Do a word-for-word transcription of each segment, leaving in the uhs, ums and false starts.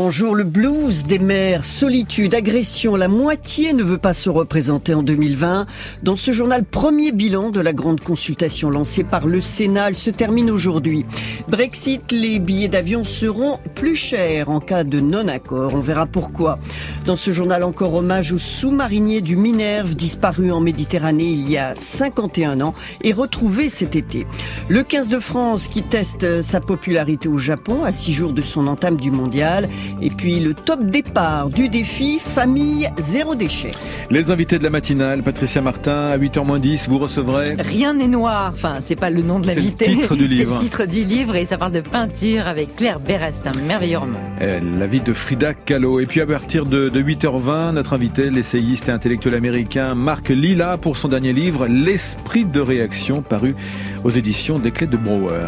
Bonjour, le blues des mères, solitude, agression, la moitié ne veut pas se représenter en deux mille vingt. Dans ce journal, premier bilan de la grande consultation lancée par le Sénat, elle se termine aujourd'hui. Brexit, les billets d'avion seront plus chers en cas de non-accord, on verra pourquoi. Dans ce journal, encore hommage au sous-marinier du Minerve, disparu en Méditerranée il y a cinquante et un ans et retrouvé cet été. Le quinze de France qui teste sa popularité au Japon à six jours de son entame du mondial. Et puis le top départ du défi Famille Zéro Déchet. Les invités de la matinale, Patricia Martin, à huit heures moins dix, vous recevrez... Rien n'est noir, enfin c'est pas le nom de l'invité. C'est le titre du livre. C'est le titre du livre et ça parle de peinture avec Claire Berest, un merveilleux roman. Euh, la vie de Frida Kahlo. Et puis à partir de, de huit heures vingt, notre invité, l'essayiste et intellectuel américain Marc Lilla pour son dernier livre, L'esprit de réaction, paru aux éditions des Clés de Brouwer.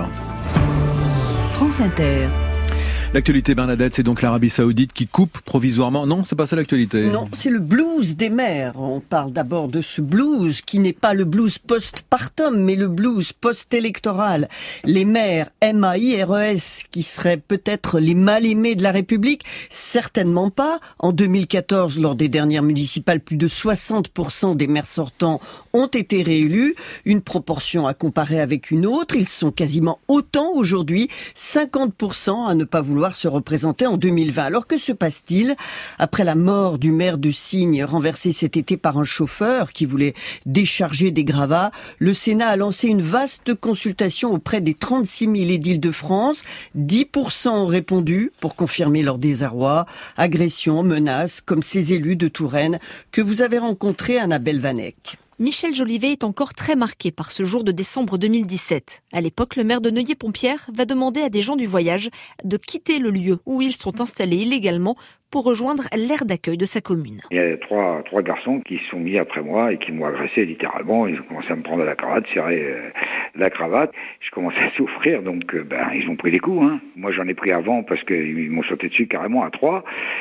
France Inter. L'actualité, Bernadette, c'est donc l'Arabie Saoudite qui coupe provisoirement. Non, c'est pas ça l'actualité. Non, c'est le blues des mères. On parle d'abord de ce blues qui n'est pas le blues post-partum, mais le blues post-électoral. Les mères, M A I R E S, qui seraient peut-être les mal-aimés de la République, certainement pas. En deux mille quatorze, lors des dernières municipales, plus de soixante pour cent des maires sortants ont été réélus. Une proportion à comparer avec une autre. Ils sont quasiment autant aujourd'hui, cinquante pour cent à ne pas vouloir se représenter en deux mille vingt. Alors que se passe-t-il après la mort du maire de Signes, renversé cet été par un chauffeur qui voulait décharger des gravats? Le Sénat a lancé une vaste consultation auprès des trente-six mille édiles de France. dix pour cent ont répondu pour confirmer leur désarroi. Agressions, menaces, comme ces élus de Touraine que vous avez rencontrés, Annabelle Vanek. Michel Jolivet est encore très marqué par ce jour de décembre deux mille dix-sept. À l'époque, le maire de Neuilly-Pompière va demander à des gens du voyage de quitter le lieu où ils sont installés illégalement pour rejoindre l'aire d'accueil de sa commune. Il y a trois, trois garçons qui se sont mis après moi et qui m'ont agressé littéralement. Ils ont commencé à me prendre la cravate, serrer euh, la cravate. Je commençais à souffrir, donc euh, ben ils ont pris des coups. Hein. Moi j'en ai pris avant parce qu'ils m'ont sauté dessus carrément à trois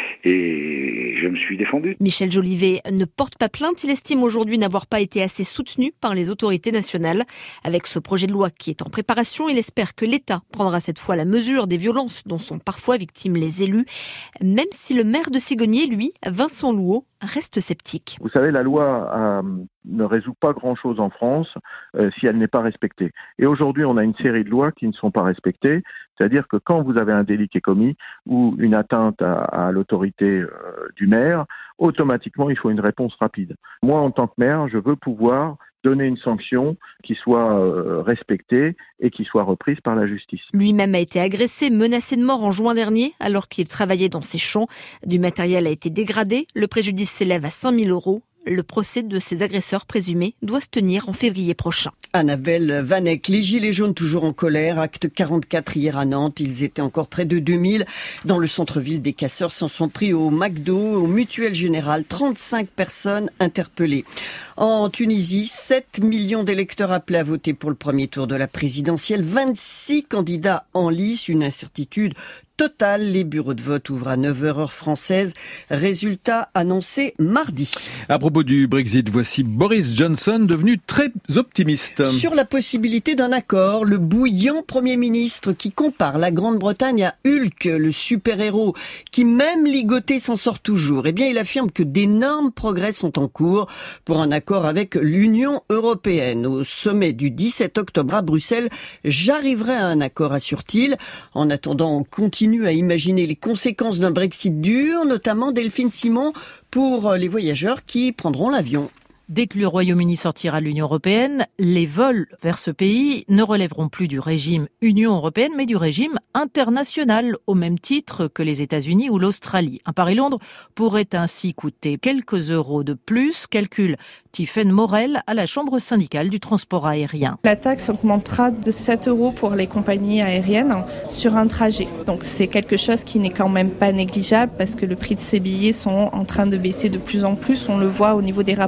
et je me suis défendu. Michel Jolivet ne porte pas plainte. Il estime aujourd'hui n'avoir pas été assez soutenu par les autorités nationales. Avec ce projet de loi qui est en préparation, il espère que l'État prendra cette fois la mesure des violences dont sont parfois victimes les élus, même si le maire de Ségonnier, lui, Vincent Louot, reste sceptique. Vous savez, la loi euh, ne résout pas grand-chose en France euh, si elle n'est pas respectée. Et aujourd'hui, on a une série de lois qui ne sont pas respectées. C'est-à-dire que quand vous avez un délit qui est commis ou une atteinte à, à l'autorité euh, du maire, automatiquement, il faut une réponse rapide. Moi, en tant que maire, je veux pouvoir donner une sanction qui soit euh, respectée et qui soit reprise par la justice. Lui-même a été agressé, menacé de mort en juin dernier, alors qu'il travaillait dans ses champs. Du matériel a été dégradé, le préjudice s'élève à cinq mille euros. Le procès de ces agresseurs présumés doit se tenir en février prochain. Annabelle Vanek, les Gilets jaunes toujours en colère, acte quarante-quatre hier à Nantes, ils étaient encore près de deux mille. Dans le centre-ville, des casseurs s'en sont pris au McDo, au Mutuelle Générale, trente-cinq personnes interpellées. En Tunisie, sept millions d'électeurs appelés à voter pour le premier tour de la présidentielle, vingt-six candidats en lice, une incertitude totale. Les bureaux de vote ouvrent à neuf heures heure française. Résultat annoncé mardi. À propos du Brexit, voici Boris Johnson devenu très optimiste. Sur la possibilité d'un accord, le bouillant Premier ministre qui compare la Grande-Bretagne à Hulk, le super-héros, qui même ligoté s'en sort toujours. Eh bien, il affirme que d'énormes progrès sont en cours pour un accord avec l'Union européenne. Au sommet du dix-sept octobre à Bruxelles, j'arriverai à un accord, assure-t-il. En attendant, on continue à imaginer les conséquences d'un Brexit dur, notamment Delphine Simon, pour les voyageurs qui prendront l'avion. Dès que le Royaume-Uni sortira de l'Union européenne, les vols vers ce pays ne relèveront plus du régime Union européenne, mais du régime international, au même titre que les États-Unis ou l'Australie. Un Paris-Londres pourrait ainsi coûter quelques euros de plus, calcule Tiffaine Morel à la Chambre syndicale du transport aérien. La taxe augmentera de sept euros pour les compagnies aériennes sur un trajet. Donc c'est quelque chose qui n'est quand même pas négligeable parce que le prix de ces billets sont en train de baisser de plus en plus. On le voit au niveau des rapports de la D G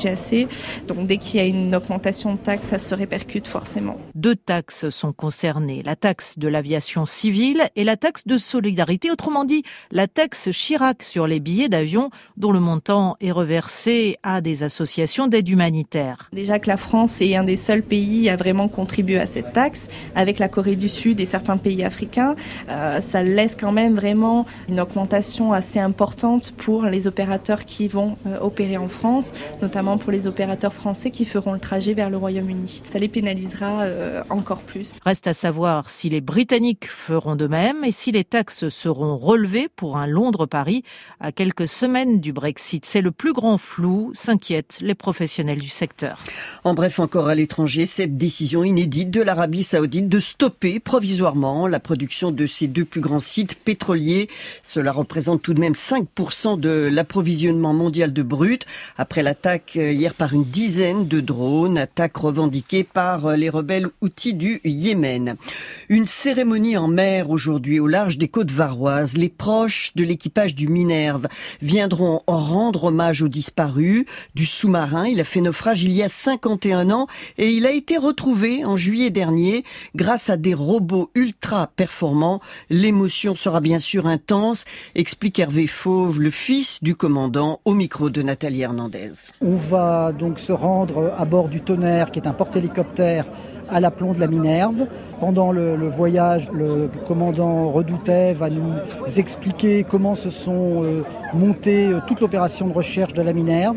T G A C. Donc dès qu'il y a une augmentation de taxes, ça se répercute forcément. Deux taxes sont concernées, la taxe de l'aviation civile et la taxe de solidarité, autrement dit la taxe Chirac sur les billets d'avion dont le montant est reversé à des associations d'aide humanitaire. Déjà que la France est un des seuls pays à vraiment contribuer à cette taxe, avec la Corée du Sud et certains pays africains, euh, ça laisse quand même vraiment une augmentation assez importante pour les opérateurs qui vont euh, opérer en France, notamment pour les opérateurs français qui feront le trajet vers le Royaume-Uni. Ça les pénalisera euh, encore plus. Reste à savoir si les Britanniques feront de même et si les taxes seront relevées pour un Londres-Paris à quelques semaines du Brexit. C'est le plus grand flou, s'inquiètent les professionnels du secteur. En bref, encore à l'étranger, cette décision inédite de l'Arabie Saoudite de stopper provisoirement la production de ses deux plus grands sites pétroliers. Cela représente tout de même cinq pour cent de l'approvisionnement mondial de brut après l'attaque hier par une dizaine de drones, attaque revendiquée par les rebelles houthis du Yémen. Une cérémonie en mer aujourd'hui au large des côtes varoises. Les proches de l'équipage du Minerve viendront rendre hommage aux disparus du sous-marin. Il a fait naufrage il y a cinquante et un ans et il a été retrouvé en juillet dernier grâce à des robots ultra performants. L'émotion sera bien sûr intense, explique Hervé Fauve, le fils du commandant, au micro de Nathalie Hernandez. On va donc se rendre à bord du Tonnerre, qui est un porte-hélicoptère à l'aplomb de la Minerve. Pendant le, le voyage, le commandant Redoutet va nous expliquer comment se sont euh, montées euh, toute l'opération de recherche de la Minerve.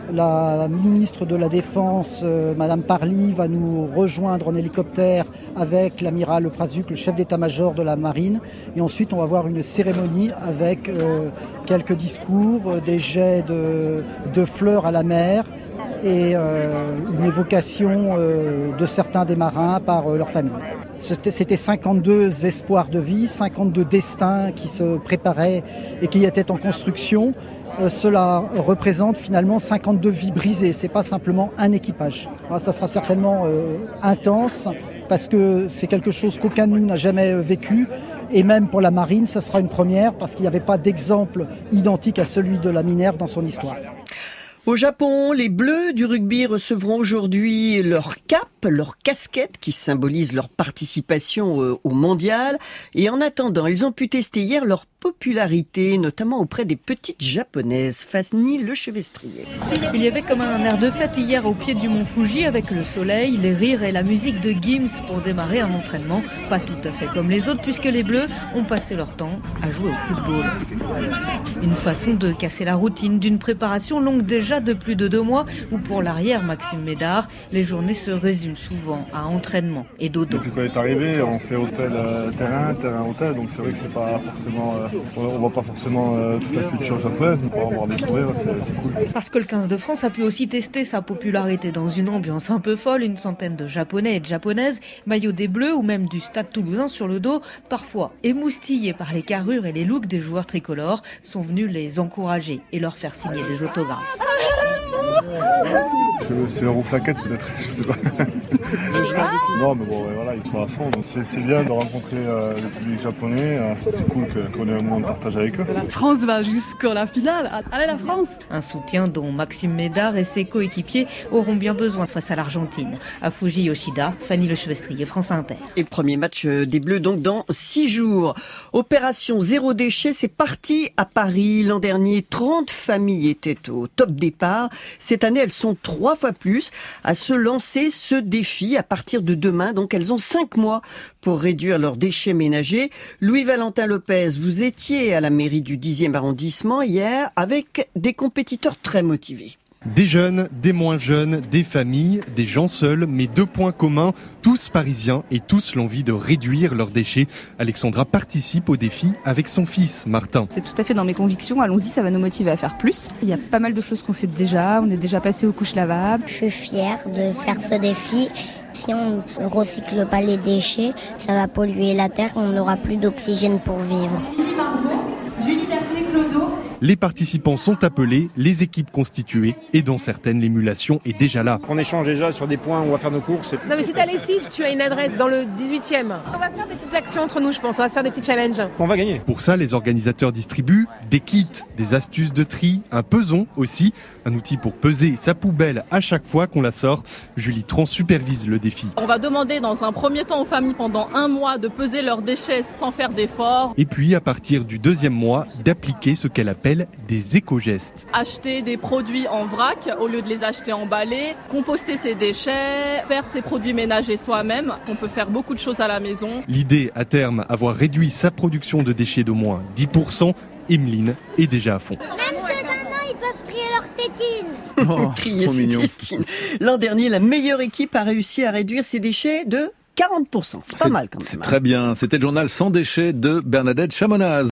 La ministre de la Défense, euh, Madame Parly, va nous rejoindre en hélicoptère avec l'amiral Leprazuc, le chef d'état-major de la marine. Et ensuite, on va voir une cérémonie avec euh, quelques discours, euh, des jets de, de fleurs à la mer et euh, une évocation euh, de certains des marins par euh, leur famille. C'était, c'était cinquante-deux espoirs de vie, cinquante-deux destins qui se préparaient et qui étaient en construction. Euh, cela représente finalement cinquante-deux vies brisées, c'est pas simplement un équipage. Alors, ça sera certainement euh, intense parce que c'est quelque chose qu'aucun de nous n'a jamais euh, vécu et même pour la marine, ça sera une première parce qu'il n'y avait pas d'exemple identique à celui de la Minerve dans son histoire. Au Japon, les Bleus du rugby recevront aujourd'hui leur cape, leur casquette qui symbolise leur participation au mondial. Et en attendant, ils ont pu tester hier leur popularité, notamment auprès des petites japonaises. Fanny Lechevestrier. Il y avait comme un air de fête hier au pied du mont Fuji avec le soleil, les rires et la musique de Gims pour démarrer un entraînement. Pas tout à fait comme les autres puisque les Bleus ont passé leur temps à jouer au football. Une façon de casser la routine d'une préparation longue déjà de plus de deux mois où pour l'arrière Maxime Médard, les journées se résument souvent à entraînement et dodo. Depuis qu'on est arrivé, on fait hôtel euh, terrain, terrain hôtel, donc c'est vrai que c'est pas forcément, euh, on voit pas forcément euh, toute la culture japonaise, mais pour avoir des sourires, c'est, c'est cool. Parce que le quinze de France a pu aussi tester sa popularité dans une ambiance un peu folle, une centaine de Japonais et de Japonaises, maillots des Bleus ou même du Stade Toulousain sur le dos, parfois émoustillés par les carrures et les looks des joueurs tricolores, sont venus les encourager et leur faire signer des autographes. C'est le rouflaquette peut-être, je sais pas. Non mais bon ouais, voilà, ils sont à fond, donc c'est, c'est bien de rencontrer euh, le public japonais, euh, c'est cool que, qu'on ait un moment de partage avec eux. La France va jusqu'à la finale, allez la France! Un soutien dont Maxime Médard et ses coéquipiers auront bien besoin face à l'Argentine. À Fuji Yoshida, Fanny Lechevestrier, France Inter. Et premier match des Bleus donc dans six jours. Opération zéro déchet, c'est parti à Paris. L'an dernier, trente familles étaient au top départ. Cette année, elles sont trois fois plus à se lancer ce défi à partir de demain. Donc, elles ont cinq mois pour réduire leurs déchets ménagers. Louis-Valentin Lopez, vous étiez à la mairie du dixième arrondissement hier avec des compétiteurs très motivés. Des jeunes, des moins jeunes, des familles, des gens seuls, mais deux points communs, tous parisiens et tous l'envie de réduire leurs déchets. Alexandra participe au défi avec son fils, Martin. C'est tout à fait dans mes convictions, allons-y, ça va nous motiver à faire plus. Il y a pas mal de choses qu'on sait déjà, on est déjà passé aux couches lavables. Je suis fière de faire ce défi. Si on ne recycle pas les déchets, ça va polluer la terre, on n'aura plus d'oxygène pour vivre. Julie Margot, Julie Daphné Clodo, Les participants sont appelés, les équipes constituées et dans certaines, l'émulation est déjà là. On échange déjà sur des points où on va faire nos courses. Non mais si t'as lessive, tu as une adresse dans le dix-huitième. On va faire des petites actions entre nous, je pense. On va se faire des petits challenges. On va gagner. Pour ça, les organisateurs distribuent des kits, des astuces de tri, un peson aussi, un outil pour peser sa poubelle à chaque fois qu'on la sort. Julie Tran supervise le défi. On va demander dans un premier temps aux familles pendant un mois de peser leurs déchets sans faire d'efforts. Et puis à partir du deuxième mois, d'appliquer ce qu'elle appelle des éco-gestes. Acheter des produits en vrac au lieu de les acheter emballés, composter ses déchets, faire ses produits ménagers soi-même. On peut faire beaucoup de choses à la maison. L'idée à terme, avoir réduit sa production de déchets d'au moins dix pour cent. Emeline est déjà à fond. Même ceux d'un an, ils peuvent trier leurs tétines. Oh, Trier trop ses mignon. tétines. L'an dernier, la meilleure équipe a réussi à réduire ses déchets de quarante pour cent. C'est pas mal quand même. C'est très bien. C'était le journal Sans déchets de Bernadette Chamonaz.